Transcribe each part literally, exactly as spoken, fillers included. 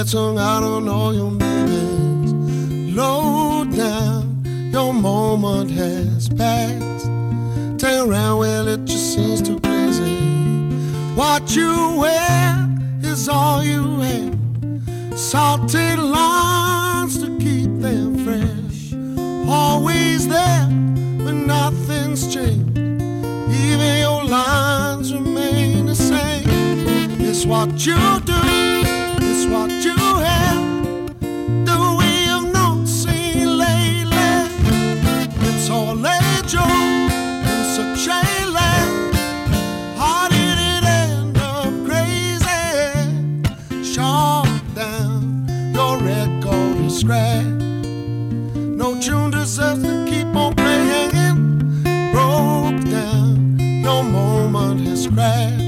sung out on all your babies. Low down, your moment has passed. Turn around, well, it just seems too crazy. What you wear is all you have. Salted lines to keep them fresh. Always there, but nothing's changed. Even your lines remain the same. It's what you do, it's what you have. The way you've not seen lately. It's all a joke in such a land. How did it end up crazy? Shut down, your record is scratched. No tune deserves to keep on playing. Broke down, your moment has crashed.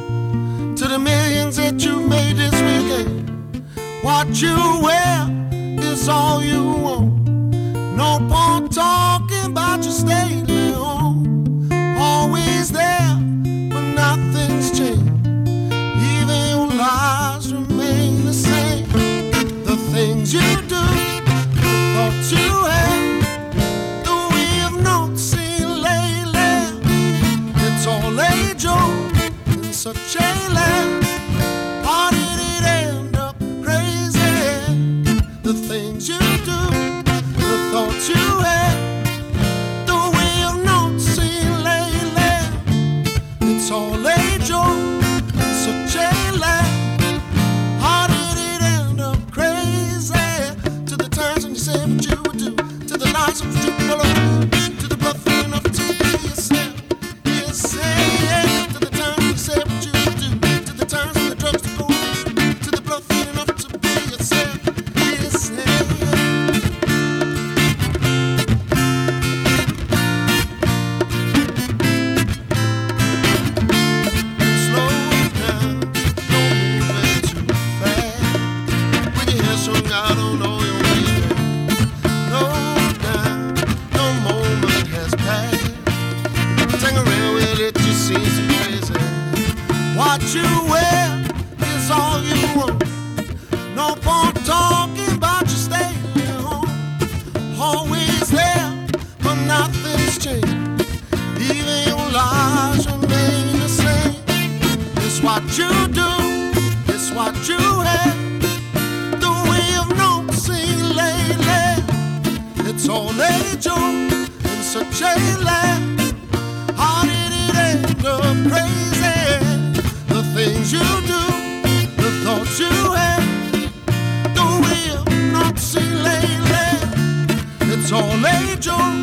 To the millions that you made this weekend, what you wear is all you want. No point talking about your staying at home. Always there, but nothing's changed. Even your lies remain the same. The things you do, the thoughts you have, the way you've not seen lately. It's all a joke in such a land. How did it end up crazy? The things you do, the thoughts you have, the way you've not seen lately. It's all a joke in such a land. How did it end up crazy? To the times when you said what you would do, to the lies of you believe, to the bluffing enough to be yourself. Yourself. To the times when you said what you would do, to the times when the drugs to go, to the bluffing enough to be yourself. Yourself. Slow down, don't move it too fast. When your hair's strung out on all your baby. Slow down, no moment has passed. Hang around, well, it just seems so crazy. What you wear is all you want. No point talking about your staying at home. Always there, but nothing's changed. Even your lies remain the same. It's what you do, it's what you have. The way you've not seen lately. It's all a joke in such a land. How did it end up crazy? The things you do, the thoughts you have, the way you've not seen lately. It's all a joke